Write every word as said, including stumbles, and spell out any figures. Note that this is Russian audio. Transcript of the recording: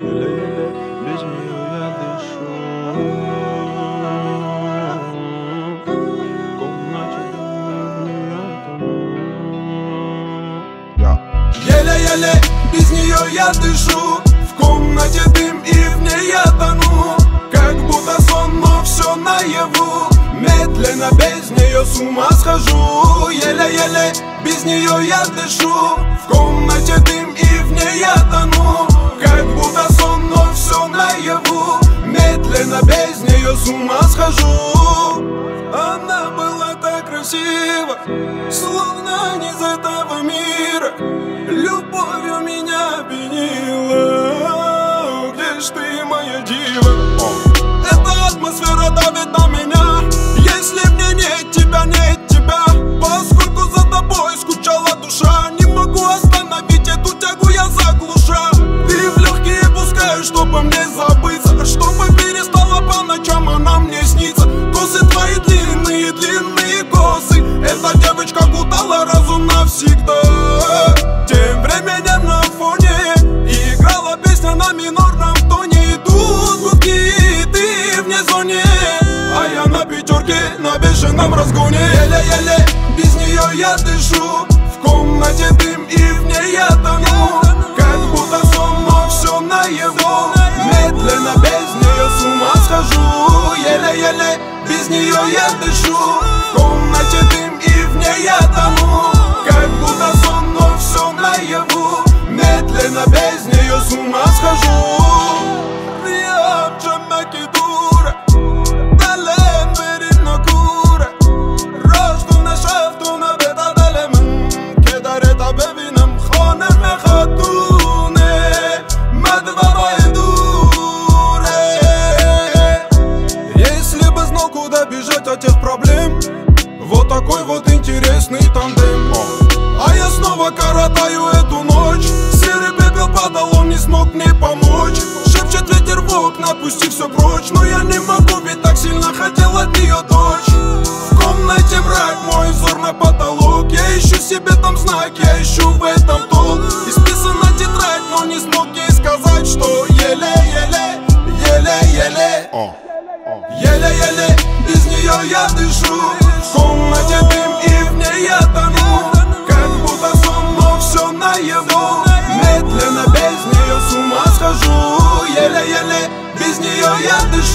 Еле-еле без нее я дышу. В комнате дым я тону. Еле-еле без нее я дышу. В комнате дым и в ней я тону. Как будто сон, но все наяву. Медленно без нее с ума схожу. Еле-еле без нее я дышу. В комнате дым и в ней я тону. Как будто сон, но все наяву. Медленно без нее с ума схожу. Она была так красива, словно не из этого мира. Любовью меня опьянила. Где ж ты, моя дива? Эта атмосфера давит на меня. Если в ней нет тебя, нет тебя. Поскольку за тобой скучала душа, не могу остановить эту тягу, я заглуша. Ты в легкие пускаешь, чтобы мне забыться, чтобы перестала по ночам она мне снится. Косы твои длинные, длинные косы. Эта девочка кутала разум навсегда. Тем временем на фоне играла песня на минорном тоне. Идут гудки, и ты вне зоне, а я на пятерке, на бешеном разгоне. Еле-еле без нее я дышу. В комнате дым и в ней я тону. Как будто сон, но все наяву. Медленно без нее с ума схожу. Еле-еле без нее я дышу. В комнате дым и в ней я тону. Как будто сон, но все наяву. Медленно без нее с ума схожу. Если бы знал, куда бежать от тех проблем, вот такой вот интересный тандем. А я снова коротаю эту ночь. Серый пепел падал, он не смог мне помочь. Шепчет ветер в окна, пусти все прочь. Но я не могу, ведь так сильно хотел от нее дочь. В комнате мрак, мой взор на потолок. Я ищу себе там знак, я ищу в этом толк. Исписана тетрадь, но не смог ей сказать, что еле-еле, еле-еле, еле-еле без нее я дышу. В комнате дым и в ней я тону. Как будто сон, но все наяву. Медленно без нее с ума схожу. Еле-еле без нее я дышу.